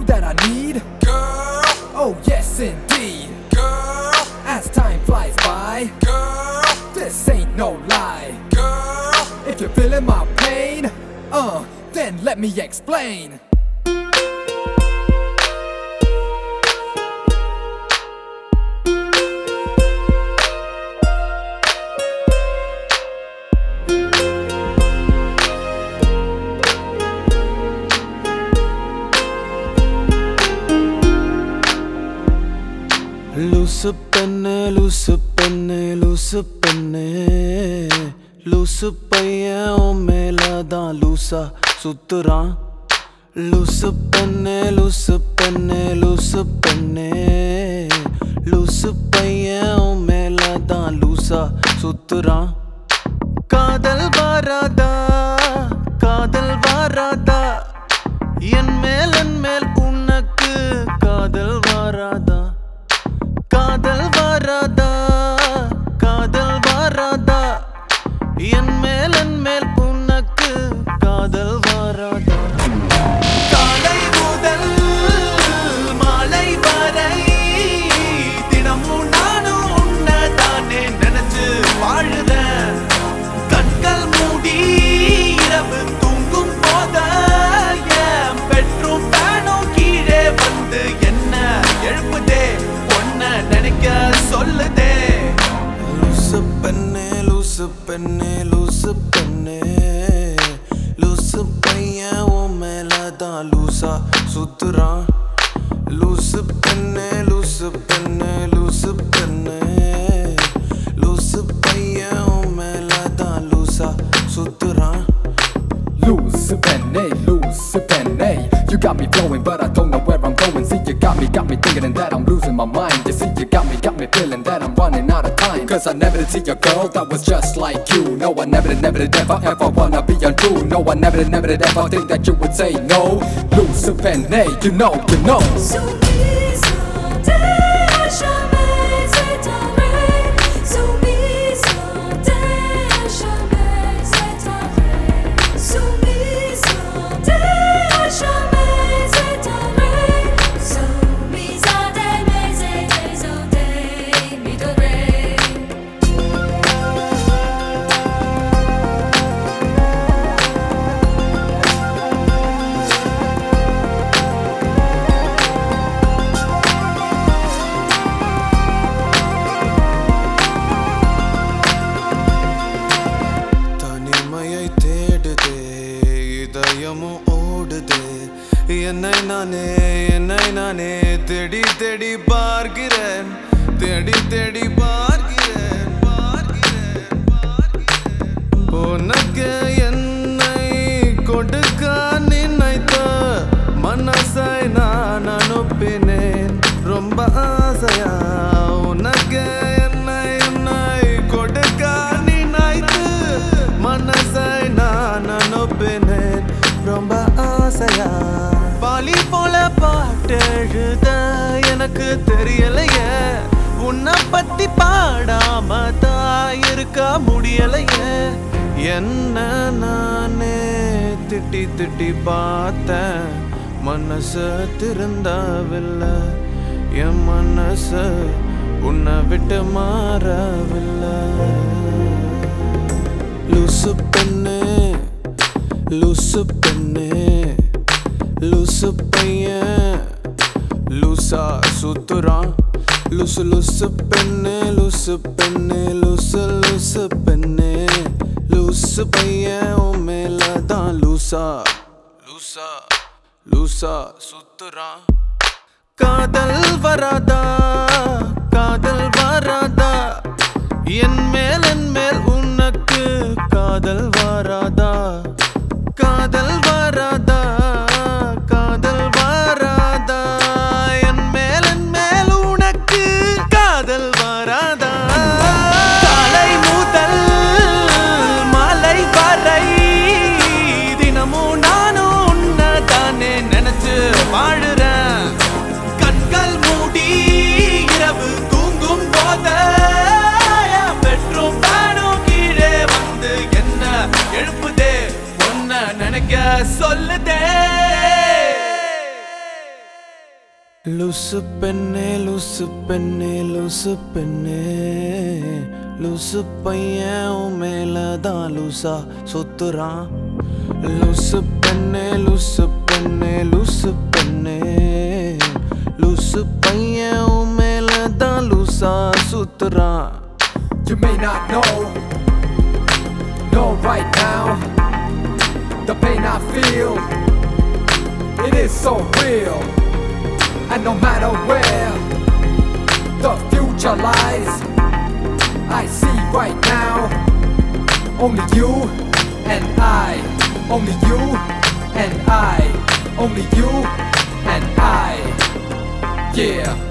that I need? Girl, oh yes indeed. Girl, as time flies by. Girl, this ain't no lie. Girl, if you're feeling my pain, then let me explain. லூசு பெண்ணே லூசு பெண்ணே லூசு பெண்ணே லூசு பையன் உன் மேலதான் லூசா சுத்துறான் லூசு பெண்ணே லூசு பெண்ணே லூசு பெண்ணே லூசு பையன் உன் மேலதான் லூசா சுத்துறான் காதல் வாராதா காதல் வாராதா என் மேல் உனக்கு காதல் வாராதா காதல் வாராதா காதல் வாராதா என் மேல் உனக்கு காதல் வாராதா காலை முதல் மாலை வரை தினமும் நானும் உன்னதானே நினைச்சு வாழுறேன் கண்கள் மூடி இரவு தூங்கும் போத என் பெட்ரூம் ஃபேனும் கீழே வந்து என்ன எழுப்புதே நினைக்க சொல்லுதே லூசு பெண்ணே லூசு பெண்ணே லூசு பெண்ணே லூசு பையன் உன் மேலதான் லூசா சுத்துறான் லூசு பெண்ணே லூசு பெண்ணே லூசு பெண்ணே லூசு பையன் உன் மேலதான் லூசா சுத்துறான் Loose penny, you got me flowing, but I don't know where I'm going. See, you got me thinking that I'm losing my mind. You see, you got me feeling that I'm running out of time. Cause I never did see a girl that was just like you. No, I never did ever wanna be untrue. No, I never did ever think that you would say no. Loose penny, you know. என்னை நானே தேடி தேடி பார்க்கிறேன் தேடி பார்க்கிறேன் உனக்கு என்னை கொடுக்க நினைத்த மனசை நான் அனுப்பினேன் ரொம்ப ஆசையா உனக்கு என்னை கொடுக்க நினைத்து மனசை நான் அனுப்பினேன் ரொம்ப ஆசையா பாலி போல பாட்டெழுத எனக்கு தெரியலையே உன்னை பத்தி பாடாம தான் இருக்க முடியலையே என்ன நானே திட்டி பார்த்தேன் மனசு திருந்தவில்லை என் மனசு உன்னை விட்டு மாறவில்லை லூசு பெண்ணே லூசு பெண்ணே லூசு பையன் லூசா சுத்துறான் லூசு பெண்ணே லூசு பெண்ணே லூசு பெண்ணே லூசு பையன் உன் மேலதான் லூசா சுத்துறான் காதல் வராதா காதல் வராதா என் மேல் உனக்கு காதல் வராதா காதல் வராதா காதல் வராதா என் மேல் உனக்கு காதல் வராதா காலை முதல் மாலை வரை தினமும் நானும் உன்னதானே நினைச்சு வாழுறேன் கண்கள் மூடி இரவு தூங்கும் போத பெட்ரூம் ஃபேனும் கீழே வந்து என்ன எழுப்புதே நினைக்க லூசு பெண்ணே லூசு பெண்ணே லூசு பெண்ணே லூசு பையன் உன் மேலதான் லூசா சுத்துறான் லூசு பெண்ணே லூசு பெண்ணே லூசு பெண்ணே லூசு பையன் உன் மேலதான் லூசா சுத்துறான். You may not know right now the pain I feel, it is so real. And no matter where the future lies, I see right now only you and I, only you and I, only you and I, yeah.